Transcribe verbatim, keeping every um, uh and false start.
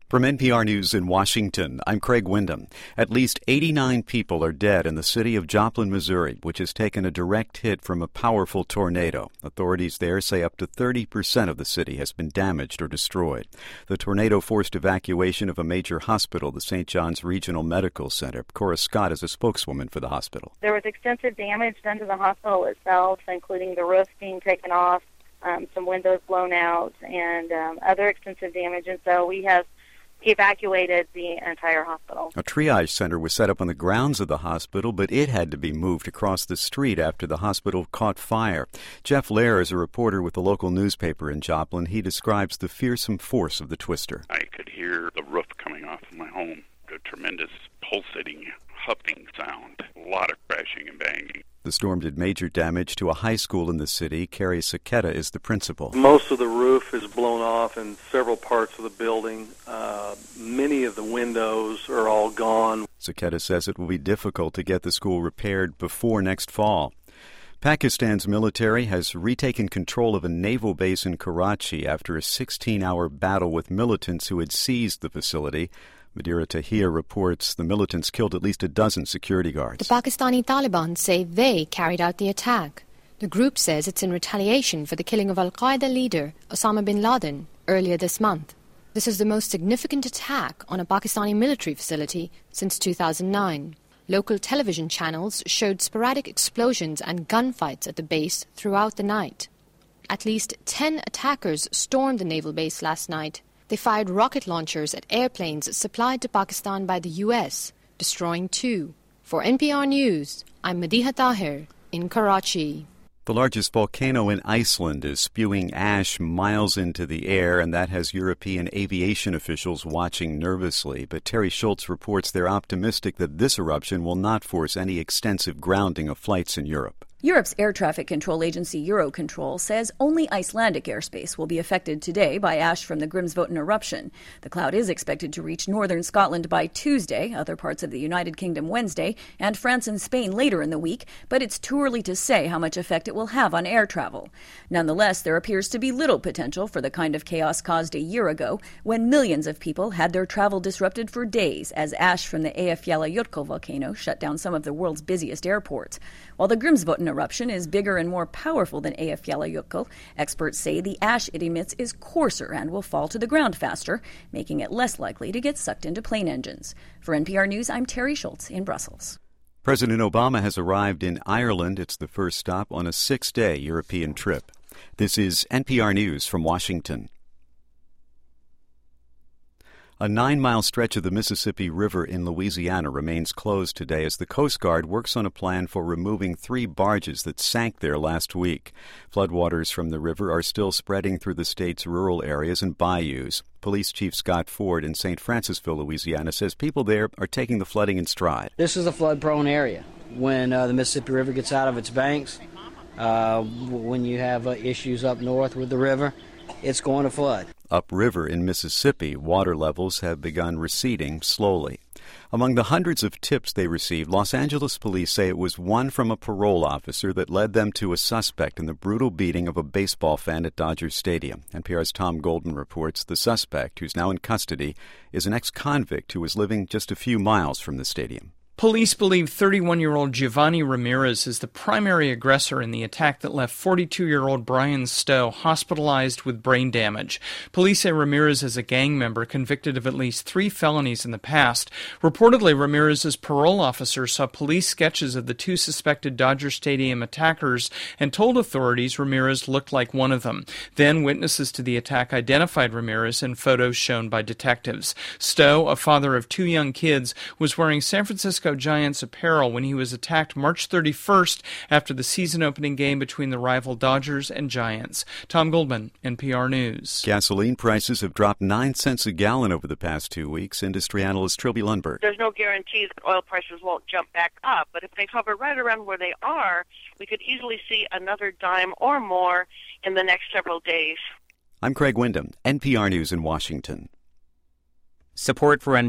From N P R News in Washington, I'm Craig Windham. At least eighty-nine people are dead in the city of Joplin, Missouri, which has taken a direct hit from a powerful tornado. Authorities there say up to thirty percent of the city has been damaged or destroyed. The tornado forced evacuation of a major hospital, the Saint John's Regional Medical Center. Cora Scott is a spokeswoman for the hospital. There was extensive damage done to the hospital itself, including the roof being taken off, um, some windows blown out, and um, other extensive damage. And so we have evacuated the entire hospital. A triage center was set up on the grounds of the hospital, but it had to be moved across the street after the hospital caught fire. Jeff Lair is a reporter with the local newspaper in Joplin. He describes the fearsome force of the twister. I could hear the roof coming off of my home, a tremendous pulsating, huffing sound, a lot of crashing and banging. The storm did major damage to a high school in the city. Carrie Saketa is the principal. Most of the roof is blown off in several parts of the building. Uh, many of the windows are all gone. Saketa says it will be difficult to get the school repaired before next fall. Pakistan's military has retaken control of a naval base in Karachi after a sixteen-hour battle with militants who had seized the facility. Madira Tahir reports the militants killed at least a dozen security guards. The Pakistani Taliban say they carried out the attack. The group says it's in retaliation for the killing of Al-Qaeda leader Osama bin Laden earlier this month. This is the most significant attack on a Pakistani military facility since two thousand nine. Local television channels showed sporadic explosions and gunfights at the base throughout the night. At least ten attackers stormed the naval base last night. They fired rocket launchers at airplanes supplied to Pakistan by the U S, destroying two. For N P R News, I'm Madiha Tahir in Karachi. The largest volcano in Iceland is spewing ash miles into the air, and that has European aviation officials watching nervously. But Terry Schultz reports they're optimistic that this eruption will not force any extensive grounding of flights in Europe. Europe's air traffic control agency Eurocontrol says only Icelandic airspace will be affected today by ash from the Grimsvötn eruption. The cloud is expected to reach northern Scotland by Tuesday, other parts of the United Kingdom Wednesday, and France and Spain later in the week, but it's too early to say how much effect it will have on air travel. Nonetheless, there appears to be little potential for the kind of chaos caused a year ago when millions of people had their travel disrupted for days as ash from the Eyjafjallajökull volcano shut down some of the world's busiest airports. While the Grimsvötn eruption is bigger and more powerful than Eyjafjallajökull, experts say the ash it emits is coarser and will fall to the ground faster, making it less likely to get sucked into plane engines. For N P R News, I'm Terry Schultz in Brussels. President Obama has arrived in Ireland. It's the first stop on a six-day European trip. This is N P R News from Washington. A nine-mile stretch of the Mississippi River in Louisiana remains closed today as the Coast Guard works on a plan for removing three barges that sank there last week. Floodwaters from the river are still spreading through the state's rural areas and bayous. Police Chief Scott Ford in Saint Francisville, Louisiana, says people there are taking the flooding in stride. This is a flood-prone area. When uh, the Mississippi River gets out of its banks, uh, when you have uh, issues up north with the river, it's going to flood. Upriver in Mississippi, water levels have begun receding slowly. Among the hundreds of tips they received, Los Angeles police say it was one from a parole officer that led them to a suspect in the brutal beating of a baseball fan at Dodger Stadium. N P R's Tom Goldman reports the suspect, who's now in custody, is an ex-convict who was living just a few miles from the stadium. Police believe thirty-one-year-old Giovanni Ramirez is the primary aggressor in the attack that left forty-two-year-old Brian Stowe hospitalized with brain damage. Police say Ramirez is a gang member convicted of at least three felonies in the past. Reportedly, Ramirez's parole officer saw police sketches of the two suspected Dodger Stadium attackers and told authorities Ramirez looked like one of them. Then witnesses to the attack identified Ramirez in photos shown by detectives. Stowe, a father of two young kids, was wearing San Francisco Giants apparel when he was attacked March thirty-first after the season-opening game between the rival Dodgers and Giants. Tom Goldman, N P R News. Gasoline prices have dropped nine cents a gallon over the past two weeks. Industry analyst Trilby Lundberg. There's no guarantee that oil prices won't jump back up, but if they hover right around where they are, we could easily see another dime or more in the next several days. I'm Craig Windham, N P R News in Washington. Support for N